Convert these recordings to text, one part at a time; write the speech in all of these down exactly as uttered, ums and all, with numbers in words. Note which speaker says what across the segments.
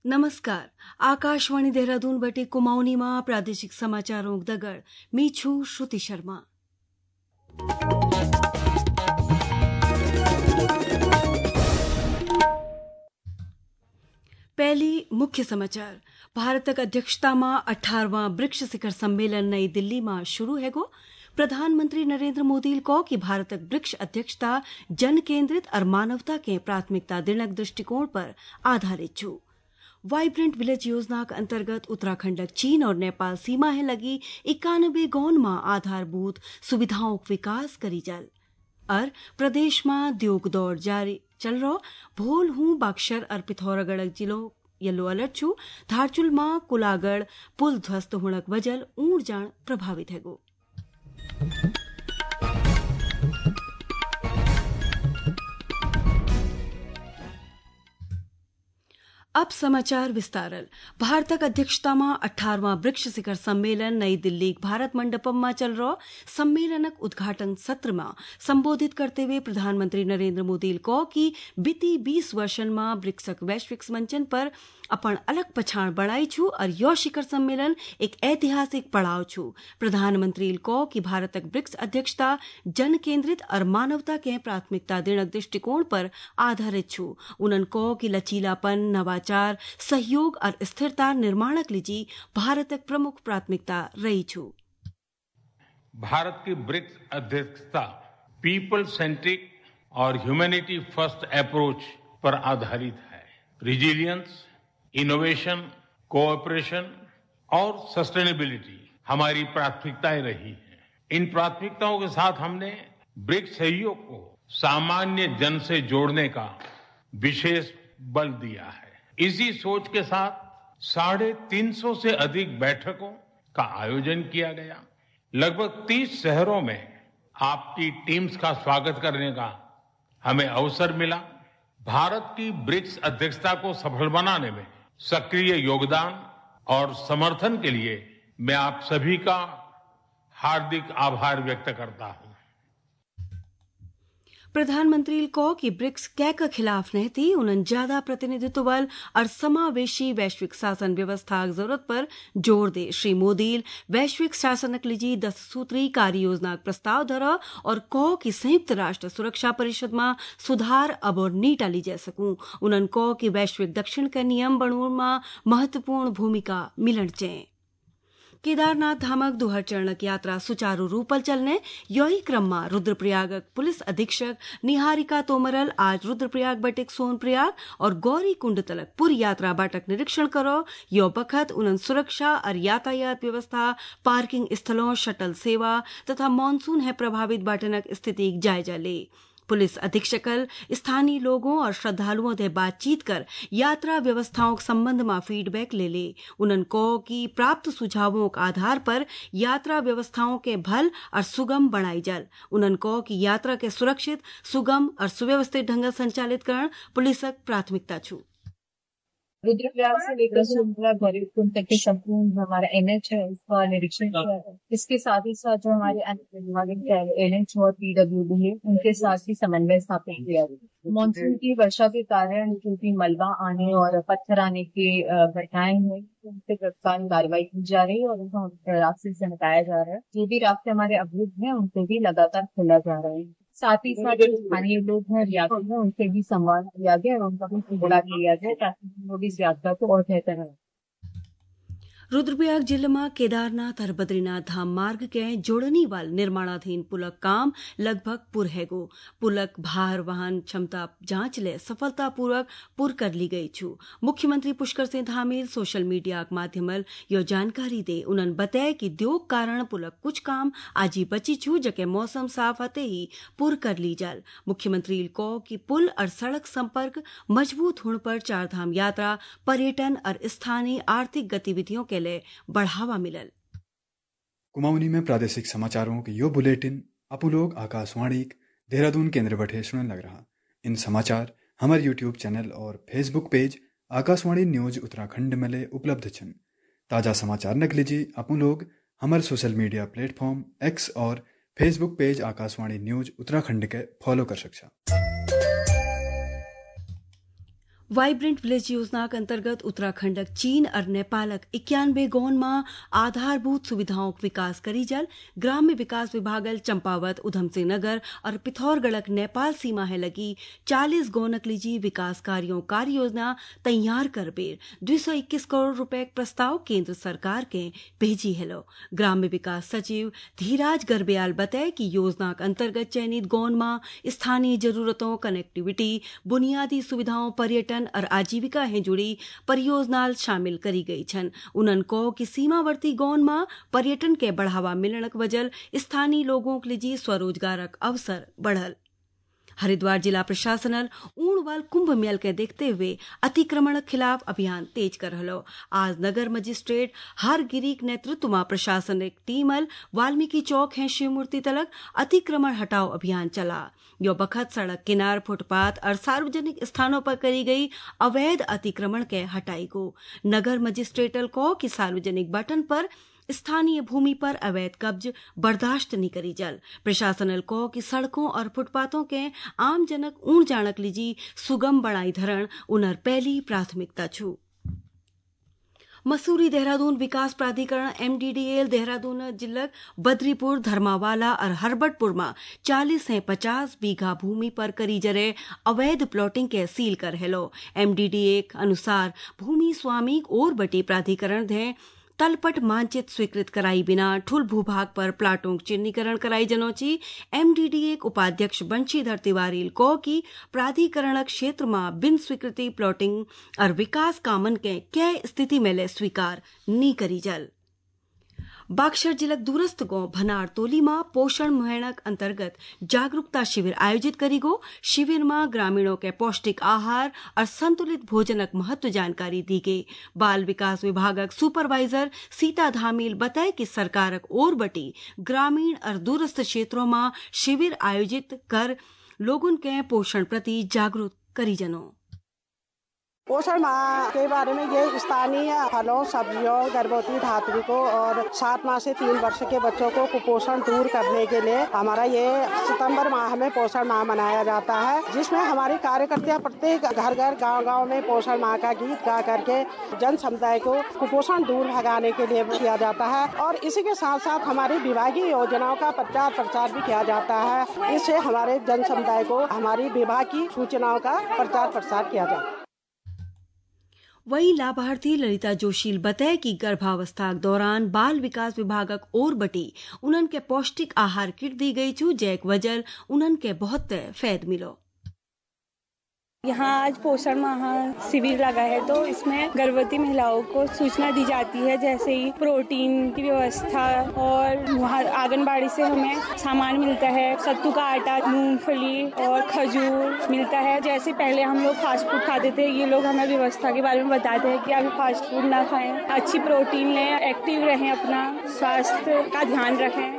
Speaker 1: नमस्कार. आकाशवाणी देहरादून बटे कुमाऊनी मां प्रादेशिक समाचारों दगड़ मी छू श्रुति शर्मा. पहली मुख्य समाचार. भारतक अध्यक्षता में अठारहवां ब्रिक्स शिखर सम्मेलन नई दिल्ली में शुरू हैगो. प्रधानमंत्री नरेंद्र मोदी को कि भारतक ब्रिक्स अध्यक्षता जन केंद्रित और मानवता के प्राथमिकता दिनक दृष्टिकोण पर आधारित छू. वाइब्रेंट विलेज योजना के अंतर्गत उत्तराखंड चीन और नेपाल सीमा है लगी इक्यानबे गौन में आधारभूत सुविधाओं का विकास करी जल. और प्रदेश में द्योग दौर जारी चल रहा. भोल हूं बाक्सर और पिथौरागढ़ जिलों येलो अलर्ट छू. धारचुल में कुलागढ़ पुल ध्वस्त होने वजह ऊंट जान प्रभावित है गो. अब समाचार विस्तारल. भारतक अध्यक्षता में अठारहवां ब्रिक्स शिखर सम्मेलन नई दिल्ली भारत मंडपम में चल रहा. सम्मेलनक उद्घाटन सत्र में संबोधित करते हुए प्रधानमंत्री नरेंद्र मोदी को कि बीती बीस वर्षन में ब्रिक्सक वैश्विक मंचन पर अपन अलग पछाण बढ़ाई छू और यो शिखर सम्मेलन एक ऐतिहासिक पड़ाव छू. प्रधानमंत्री को कि भारतक ब्रिक्स अध्यक्षता जन केंद्रित और मानवता के प्राथमिकता दिनक दृष्टिकोण पर आधारित छू. उन्हन को कि लचीलापन, नवाचार, सहयोग और स्थिरता निर्माणक लीजी भारतक प्रमुख प्राथमिकता रही छू.
Speaker 2: भारत की ब्रिक्स अध्यक्षता पीपल सेंट्रिक और ह्यूमैनिटी फर्स्ट अप्रोच पर आधारित है. रिजिलियंस, इनोवेशन, कोऑपरेशन और सस्टेनेबिलिटी हमारी प्राथमिकताएं रही हैं. इन प्राथमिकताओं के साथ हमने ब्रिक्स सहयोग को सामान्य जन से जोड़ने का विशेष बल दिया है. इसी सोच के साथ साढ़े तीन सौ से अधिक बैठकों का आयोजन किया गया. लगभग तीस शहरों में आपकी टीम्स का स्वागत करने का हमें अवसर मिला. भारत की ब्रिक्स अध्यक्षता को सफल बनाने में सक्रिय योगदान और समर्थन के लिए मैं आप सभी का हार्दिक आभार व्यक्त करता हूं.
Speaker 1: प्रधानमंत्री को कि ब्रिक्स कै के खिलाफ नहीं थी. उन्हें ज्यादा प्रतिनिधित्व बल और समावेशी वैश्विक शासन व्यवस्था की जरूरत पर जोर दे. श्री मोदी वैश्विक शासनक लीजी दस सूत्री कार्य योजना प्रस्ताव धरा और कहो कि संयुक्त राष्ट्र सुरक्षा परिषद में सुधार अब और नीटा ली जा सकूं. उन्हें कहो कि वैश्विक दक्षिण के नियम बनून में महत्वपूर्ण भूमिका मिलन चाहिए. केदारनाथ धामक दुहर चरणक यात्रा सुचारू रूप चलने यही क्रम में रुद्रप्रयाग पुलिस अधीक्षक निहारिका तोमरल आज रुद्रप्रयाग बटिक सोनप्रयाग और गौरी कुंड तलक पूरी यात्रा बाटक निरीक्षण करो. यो बखत उन्हें सुरक्षा और यातायात व्यवस्था, पार्किंग स्थलों, शटल सेवा तथा मानसून है प्रभावित बाटनक स्थिति जायजा ले. पुलिस अधीक्षक स्थानीय लोगों और श्रद्धालुओं से बातचीत कर यात्रा व्यवस्थाओं के संबंध में फीडबैक ले ले. उन्होंने कहो कि प्राप्त सुझावों के आधार पर यात्रा व्यवस्थाओं के भल और सुगम बनाई जल. उन्होंने कहो कि यात्रा के सुरक्षित, सुगम और सुव्यवस्थित ढंग संचालित करना पुलिसक प्राथमिकता छू.
Speaker 3: रुद्रप्रयाग से लेकर सोनप्रयाग गौरीकुंड तक के संपूर्ण हमारा एनएच है, इसका निरीक्षण किया है. इसके साथ ही साथ जो हमारे अन्य विभागीय एनएच और पीडब्ल्यूडी है, उनके साथ ही समन्वय स्थापित किया. मानसून की वर्षा के कारण क्योंकि मलबा आने और पत्थर आने की घटनाएं हुई, उनसे तत्काल कार्रवाई की जा रही है और उनको रास्ते से हटाया जा रहा है. जो भी रास्ते हमारे अवरुद्ध हैं, उनसे भी लगातार खोला जा रहा है. साथ ही साथ जो स्थानीय लोग हैं, यात्री हैं, उनसे भी संवाद किया गया और उनका भी फीडबैक लिया गया ताकि वो इस यात्रा को और बेहतर है.
Speaker 1: रुद्रप्रयाग जिले में केदारनाथ और बद्रीनाथ धाम मार्ग के जोड़नी वाल निर्माणाधीन पुलक काम लगभग पुर हैगो. पुलक भार वाहन क्षमता जांच ले सफलतापूर्वक पुर कर ली गई छू. मुख्यमंत्री पुष्कर सिंह धामील सोशल मीडिया के माध्यम यो जानकारी दे. उन्होंने बताया कि द्योग कारण पुलक कुछ काम आजी बची छू जके मौसम साफ आते ही पुर कर ली जल. मुख्यमंत्री को कि पुल और सड़क संपर्क मजबूत होने पर चारधाम यात्रा, पर्यटन और स्थानीय आर्थिक गतिविधियों के बढ़ावा मिलल.
Speaker 4: कुमाऊनी में प्रादेशिक समाचारों के यो बुलेटिन अपू लोग आकाशवाणी देहरादून केंद्र बैठे सुनने लग रहा. इन समाचार हमारे यूट्यूब चैनल और Facebook page Akashvani news Uttarakhand में ले उपलब्ध छन. ताजा समाचार नक लीजिए अपू लोग हमारे सोशल मीडिया प्लेटफॉर्म एक्स और Facebook page Akashvani news Uttarakhand के फॉलो कर सकता.
Speaker 1: वाइब्रेंट विलेज योजना के अंतर्गत उत्तराखंड चीन और नेपाल इक्यानवे गौन में आधारभूत सुविधाओं विकास करी जल ग्राम्य विकास विभागल चंपावत उधमसिंह नगर और पिथौरगढ़ नेपाल सीमा है लगी चालीस गौनक लीजी विकास कार्यों कार्य योजना तैयार कर बेर दो सौ इक्कीस करोड़ रुपए प्रस्ताव केंद्र सरकार के भेजी है लो ग्राम्य विकास सचिव धीराज गर्ब्याल बताए कि योजना के अंतर्गत चयनित गौन में स्थानीय जरूरतों कनेक्टिविटी बुनियादी सुविधाओं पर्यटन और आजीविका है जुड़ी परियोजना शामिल करी गई छन उन्हन को कि सीमावर्ती गौन में पर्यटन के बढ़ावा मिलने के वजह स्थानीय लोगों के लिए स्वरोजगारक अवसर बढ़ल। हरिद्वार जिला प्रशासन ऊणवाल कुंभ मेल के देखते हुए अतिक्रमण खिलाफ अभियान तेज कर रहा। आज नगर मजिस्ट्रेट हर गिरी के नेतृत्व में प्रशासनिक टीम वाल्मीकि चौक है शिव मूर्ति तलक अतिक्रमण हटाओ अभियान चला। यो बखत सड़क किनार फुटपाथ और सार्वजनिक स्थानों पर करी गई अवैध अतिक्रमण के हटाई गो। नगर मजिस्ट्रेटल को कि सार्वजनिक बटन पर स्थानीय भूमि पर अवैध कब्ज बर्दाश्त नहीं करी जल। प्रशासन को कि सड़कों और फुटपाथों के आम जनक ऊण जानक लीजी सुगम बढ़ाई धरण उनर पहली प्राथमिकता छू। मसूरी देहरादून विकास प्राधिकरण एमडीडीएल देहरादून जिला बद्रीपुर धर्मावाला और हरबटपुर में चालीस से पचास बीघा भूमि पर करी जरे अवैध प्लॉटिंग के सील कर हेलो। एमडीडीए अनुसार भूमि स्वामी और बटी प्राधिकरण दे तलपट मानचित स्वीकृत कराई बिना ठुल भूभाग पर प्लाटों चिन्हीकरण कराई जनोची। एमडीडीए उपाध्यक्ष बंशीधर तिवारी को की प्राधिकरण क्षेत्र में बिन स्वीकृति प्लॉटिंग और विकास कामन के क्या स्थिति में ले स्वीकार नी करी जल। बागसर जिला दूरस्थ गांव भनार तोली में पोषण मुहिम अंतर्गत जागरूकता शिविर आयोजित करी गो। शिविर में ग्रामीणों के पौष्टिक आहार और संतुलित भोजनक महत्व जानकारी दी गई। बाल विकास विभागक सुपरवाइजर सीता धामील बताए कि सरकारक और बटी ग्रामीण और दूरस्थ क्षेत्रों में शिविर आयोजित कर लोगों के पोषण प्रति जागरूक करी जनो।
Speaker 5: पोषण माह के बारे में ये स्थानीय फलों सब्जियों गर्भवती धात्रिकों और सात माह से तीन वर्ष के बच्चों को कुपोषण दूर करने के लिए हमारा ये सितंबर माह में पोषण माह मनाया जाता है, जिसमें हमारे कार्यकर्ता प्रत्येक घर घर गांव गांव में पोषण माह का गीत गा करके जन समुदाय को कुपोषण दूर भगाने के लिए किया जाता है। और इसी के साथ साथ हमारी विभागीय योजनाओं का प्रचार प्रसार भी किया जाता है। इससे हमारे जन समुदाय को हमारी विभाग की सूचनाओं का प्रचार प्रसार किया जाता है।
Speaker 1: वहीं लाभार्थी ललिता जोशील बताए कि गर्भावस्था के दौरान बाल विकास विभागक और बटी उनन के पौष्टिक आहार किट दी गई छू, जैक वजल उनन के बहुत फायद मिलो।
Speaker 6: यहाँ आज पोषण माह शिविर लगा है, तो इसमें गर्भवती महिलाओं को सूचना दी जाती है, जैसे ही प्रोटीन की व्यवस्था और वहाँ आंगनबाड़ी से हमें सामान मिलता है, सत्तू का आटा, मूंगफली और खजूर मिलता है। जैसे पहले हम लोग फास्ट फूड खाते थे, ये लोग हमें व्यवस्था के बारे में बताते हैं कि अभी फास्ट फूड ना खाएं, अच्छी प्रोटीन लें, एक्टिव रहें, अपना स्वास्थ्य का ध्यान रखें।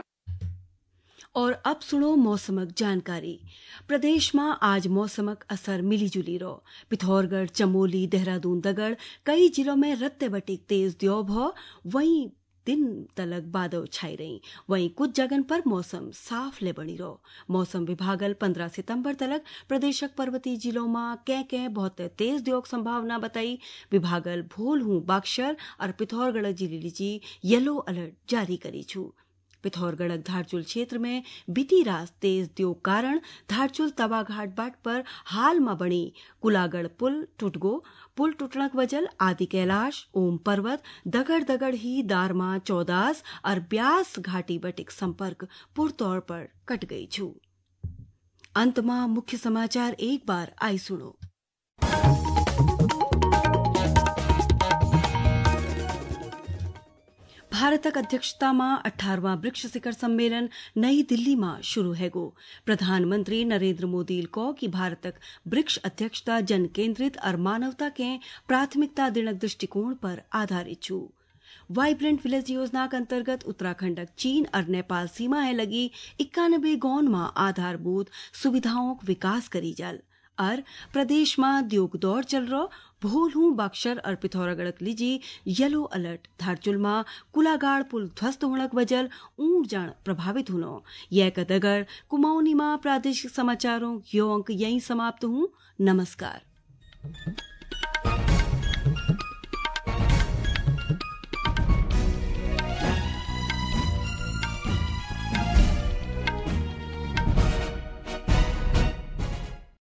Speaker 1: और अब सुनो मौसमक जानकारी। प्रदेश में आज मौसमक असर मिली जुली रो। पिथौरगढ़, चमोली, देहरादून दगड़ कई जिलों में रत्ते बटिक तेज द्योब हो, वहीं दिन तलक बादल छाई रही। वहीं कुछ जगह पर मौसम साफ ले बनी रो। मौसम विभागल पंद्रह सितंबर तलक प्रदेशक पर्वतीय जिलों में कै कै बहुत तेज द्योग संभावना बताई। विभागल भोल हूं बागसर और पिथौरगढ़ जिले लीजी येलो अलर्ट जारी करी छू। पिथौरगढ़ धारचुल क्षेत्र में बीती रात तेज द्योग कारण धारचुल तवाघाट बाट पर हाल में बनी कुलागढ़ पुल टूट गो। पुल टूटनक वजल आदि कैलाश, ओम पर्वत, दगड़ दगड़ ही दारमा, चौदास और ब्यास घाटी बटिक संपर्क पूर तौर पर कट गई छू। अंत में मुख्य समाचार एक बार आई सुनो। भारतक अध्यक्षता में अठारहवां ब्रिक्स शिखर सम्मेलन नई दिल्ली में शुरू है गो। प्रधानमंत्री नरेंद्र मोदी को कि भारतक ब्रिक्स अध्यक्षता जन केंद्रित और मानवता के प्राथमिकता दिनक दृष्टिकोण पर आधारित छू। वाइब्रेंट विलेज योजना के अंतर्गत उत्तराखंड चीन और नेपाल सीमा है लगी इक्यानबे गौन में आधारभूत सुविधाओं का विकास करी जल। और प्रदेश में द्योग दौर चल रहा भोल हूं बागसर और पिथौरागढ़ लीजी येलो अलर्ट। धारचुल में कुलागाड़ पुल ध्वस्त होने की वजह ऊंट जान प्रभावित होनो। यह कदगर कुमाऊनी में प्रादेशिक समाचारों यो अंक यहीं समाप्त हूं। नमस्कार।